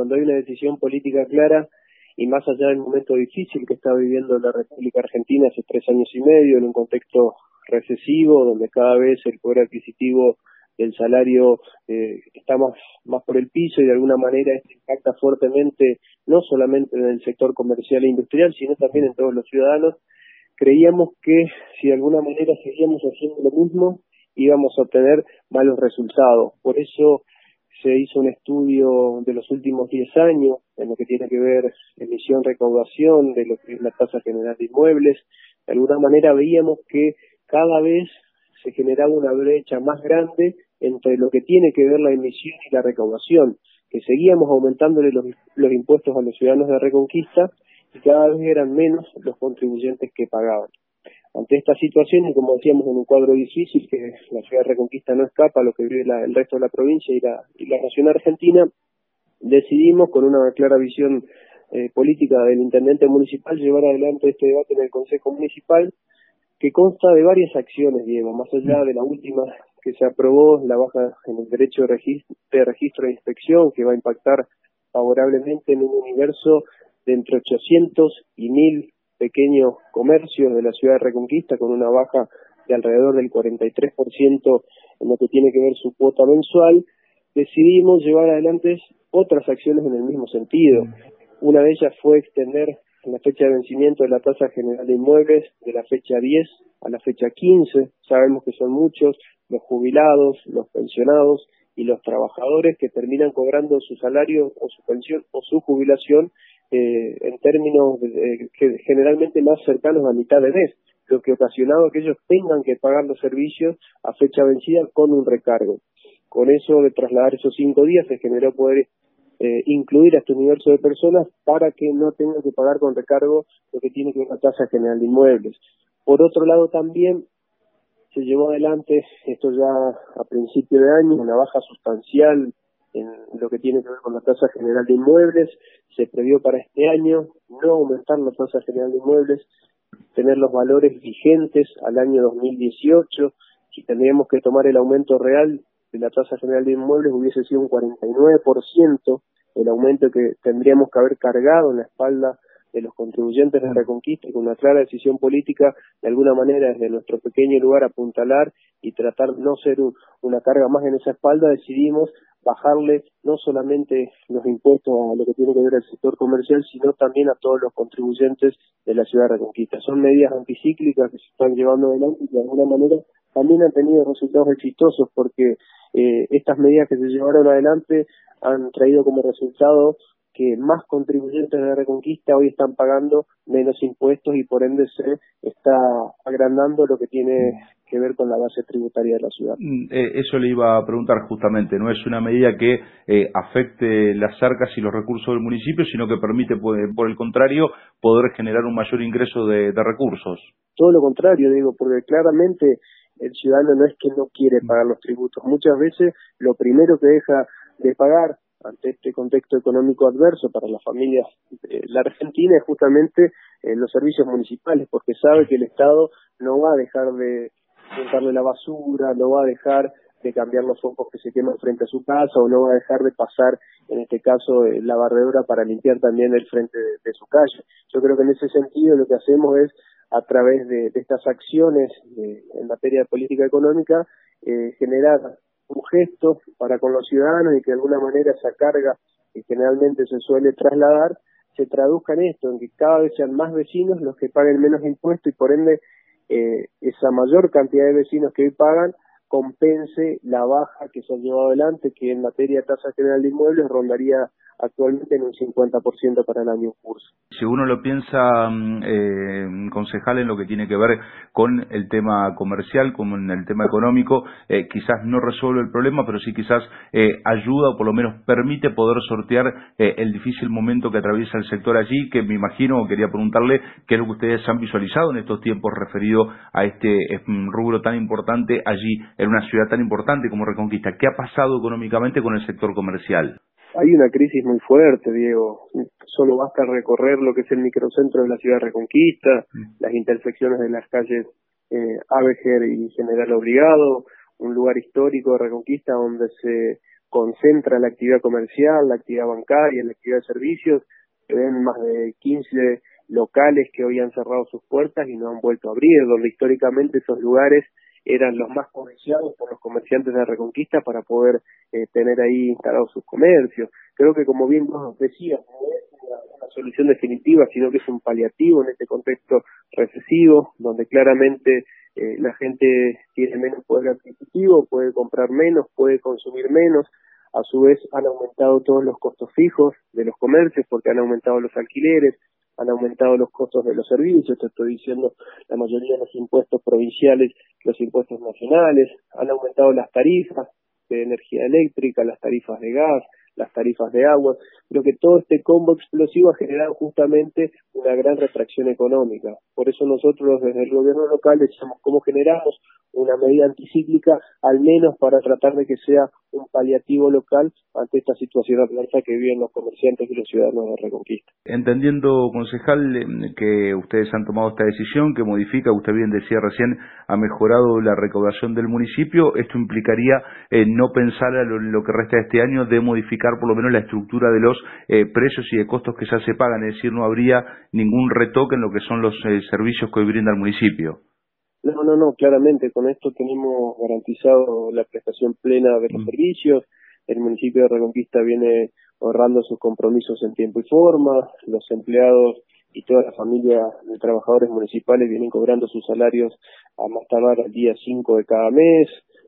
cuando hay una decisión política clara y más allá del momento difícil que está viviendo la República Argentina hace 3 años y medio, en un contexto recesivo, donde cada vez el poder adquisitivo del salario está más por el piso y de alguna manera esto impacta fuertemente no solamente en el sector comercial e industrial, sino también en todos los ciudadanos, creíamos que si de alguna manera seguíamos haciendo lo mismo, íbamos a obtener malos resultados. Por eso se hizo un estudio de los últimos 10 años en lo que tiene que ver emisión, recaudación, de lo que es la tasa general de inmuebles. De alguna manera veíamos que cada vez se generaba una brecha más grande entre lo que tiene que ver la emisión y la recaudación, que seguíamos aumentándole los impuestos a los ciudadanos de Reconquista y cada vez eran menos los contribuyentes que pagaban. Ante esta situación, y como decíamos, en un cuadro difícil, que la ciudad de Reconquista no escapa a lo que vive el resto de la provincia y la nación argentina, decidimos, con una clara visión política del intendente municipal, llevar adelante este debate en el Consejo Municipal, que consta de varias acciones, Diego, más allá de la última que se aprobó, la baja en el derecho de registro e inspección, que va a impactar favorablemente en un universo de entre 800 y 1000 pequeños comercios de la ciudad de Reconquista, con una baja de alrededor del 43% en lo que tiene que ver su cuota mensual. Decidimos llevar adelante otras acciones en el mismo sentido. Una de ellas fue extender la fecha de vencimiento de la tasa general de inmuebles de la fecha 10 a la fecha 15. Sabemos que son muchos los jubilados, los pensionados y los trabajadores que terminan cobrando su salario o su pensión o su jubilación en términos que generalmente más cercanos a mitad de mes, lo que ocasionaba que ellos tengan que pagar los servicios a fecha vencida con un recargo. Con eso, de trasladar esos 5 días, se generó poder incluir a este universo de personas para que no tengan que pagar con recargo lo que tiene que ver con la tasa general de inmuebles. Por otro lado, también se llevó adelante, esto ya a principio de año, una baja sustancial en lo que tiene que ver con la tasa general de inmuebles. Se previó para este año no aumentar la tasa general de inmuebles, tener los valores vigentes al año 2018. Si tendríamos que tomar el aumento real de la tasa general de inmuebles, hubiese sido un 49% el aumento que tendríamos que haber cargado en la espalda de los contribuyentes de Reconquista, y con una clara decisión política, de alguna manera desde nuestro pequeño lugar apuntalar y tratar no ser una carga más en esa espalda, decidimos bajarle no solamente los impuestos a lo que tiene que ver el sector comercial, sino también a todos los contribuyentes de la ciudad de Reconquista. Son medidas anticíclicas que se están llevando adelante y de alguna manera también han tenido resultados exitosos, porque estas medidas que se llevaron adelante han traído como resultado que más contribuyentes de Reconquista hoy están pagando menos impuestos y por ende se está agrandando lo que tiene que ver con la base tributaria de la ciudad. Eso le iba a preguntar justamente, no es una medida que afecte las arcas y los recursos del municipio, sino que permite, por el contrario, poder generar un mayor ingreso de recursos. Todo lo contrario, digo, porque claramente el ciudadano no es que no quiere pagar los tributos. Muchas veces lo primero que deja de pagar ante este contexto económico adverso para las familias de la Argentina es justamente los servicios municipales, porque sabe que el Estado no va a dejar de juntarle la basura, no va a dejar de cambiar los focos que se queman frente a su casa, o no va a dejar de pasar, en este caso, la barredora para limpiar también el frente de su calle. Yo creo que en ese sentido lo que hacemos es, a través de estas acciones en materia de política económica, generar un gesto para con los ciudadanos y que de alguna manera esa carga que generalmente se suele trasladar se traduzca en esto, en que cada vez sean más vecinos los que paguen menos impuestos y por ende esa mayor cantidad de vecinos que hoy pagan compense la baja que se ha llevado adelante, que en materia de tasa general de inmuebles rondaría actualmente en un 50% para el año en curso. Si uno lo piensa, concejal, en lo que tiene que ver con el tema comercial, como en el tema económico, quizás no resuelve el problema, pero sí quizás ayuda o por lo menos permite poder sortear el difícil momento que atraviesa el sector allí, que me imagino, quería preguntarle qué es lo que ustedes han visualizado en estos tiempos referido a este rubro tan importante allí, en una ciudad tan importante como Reconquista. ¿Qué ha pasado económicamente con el sector comercial? Hay una crisis muy fuerte, Diego. Solo basta recorrer lo que es el microcentro de la ciudad de Reconquista, las intersecciones de las calles Avejer y General Obligado, un lugar histórico de Reconquista donde se concentra la actividad comercial, la actividad bancaria, la actividad de servicios. Se ven más de 15 locales que hoy han cerrado sus puertas y no han vuelto a abrir, donde históricamente esos lugares eran los más codiciados por los comerciantes de Reconquista para poder tener ahí instalados sus comercios. Creo que, como bien vos decías, no es una solución definitiva, sino que es un paliativo en este contexto recesivo, donde claramente la gente tiene menos poder adquisitivo, puede comprar menos, puede consumir menos. A su vez han aumentado todos los costos fijos de los comercios porque han aumentado los alquileres, han aumentado los costos de los servicios, te estoy diciendo la mayoría de los impuestos provinciales, los impuestos nacionales, han aumentado las tarifas de energía eléctrica, las tarifas de gas, las tarifas de agua. Creo que todo este combo explosivo ha generado justamente una gran retracción económica. Por eso nosotros desde el gobierno local decíamos cómo generamos una medida anticíclica, al menos para tratar de que sea un paliativo local ante esta situación adversa que viven los comerciantes y los ciudadanos de Reconquista. Entendiendo, concejal, que ustedes han tomado esta decisión que modifica, usted bien decía recién, ha mejorado la recaudación del municipio, esto implicaría no pensar a lo que resta de este año de modificar por lo menos la estructura de los precios y de costos que ya se pagan, es decir, no habría ningún retoque en lo que son los servicios que hoy brinda el municipio. No, claramente con esto tenemos garantizado la prestación plena de los servicios. El municipio de Reconquista viene honrando sus compromisos en tiempo y forma, los empleados y toda la familia de trabajadores municipales vienen cobrando sus salarios a más tardar al día 5 de cada mes.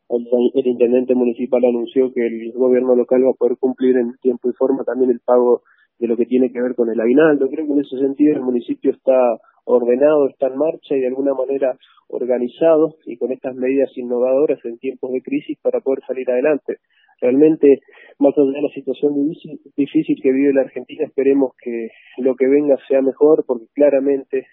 El intendente municipal anunció que el gobierno local va a poder cumplir en tiempo y forma también el pago de lo que tiene que ver con el aguinaldo. Creo que en ese sentido el municipio está ordenado, está en marcha y de alguna manera organizado y con estas medidas innovadoras en tiempos de crisis para poder salir adelante. Realmente, más allá de la situación difícil que vive la Argentina, esperemos que lo que venga sea mejor, porque claramente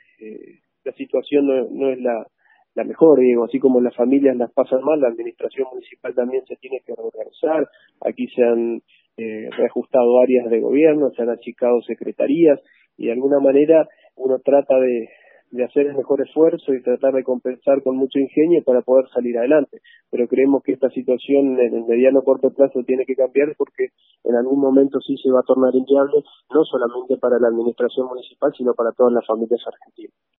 la situación no es la mejor, digo, así como las familias las pasan mal, la administración municipal también se tiene que reorganizar. Aquí se han reajustado áreas de gobierno, se han achicado secretarías y de alguna manera uno trata de hacer el mejor esfuerzo y tratar de compensar con mucho ingenio para poder salir adelante. Pero creemos que esta situación en el mediano corto plazo tiene que cambiar porque en algún momento sí se va a tornar inviable, no solamente para la administración municipal, sino para todas las familias argentinas.